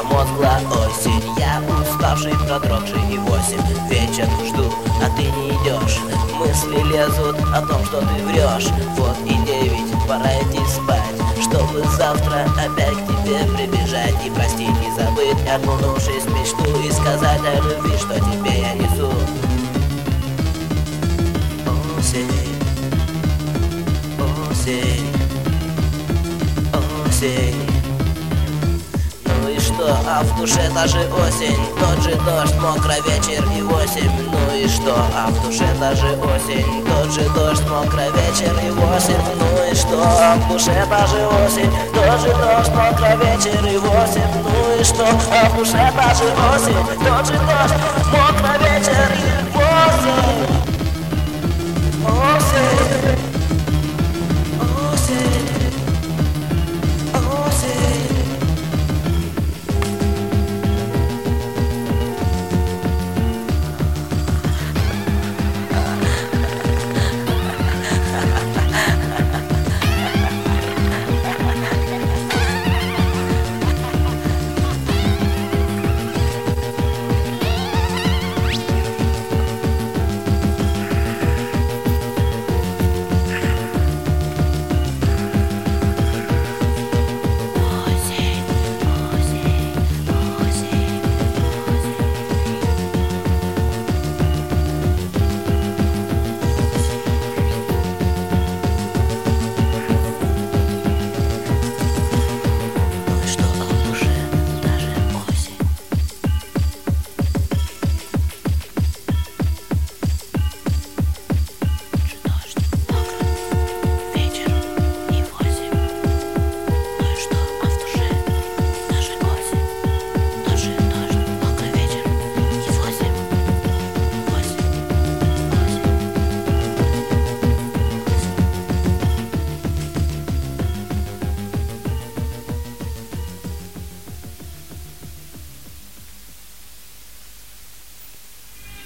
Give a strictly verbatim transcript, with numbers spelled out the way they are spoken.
промозгла осень. Я уставший, продрогший и восемь вечер жду, а ты не идешь. Мысли лезут о том, что ты врешь. Вот и девять, пора идти спать, чтобы завтра опять к тебе прибежать и простить, и забыть, окунувшись в мечту, и сказать о любви, что тебе я несу. Осень, осень, осень. Ну и что, а в душе та же осень, тот же дождь, мокрый вечер и восемь. Ну и что, а в душе та же осень, тот же дождь, мокрый вечер и восемь. Ну и что, а в душе та же осень, тот же дождь, мокрый вечер и восемь. Ну и что, а в душе та же осень, тот же дождь, мокрый вечер и восемь. Осень.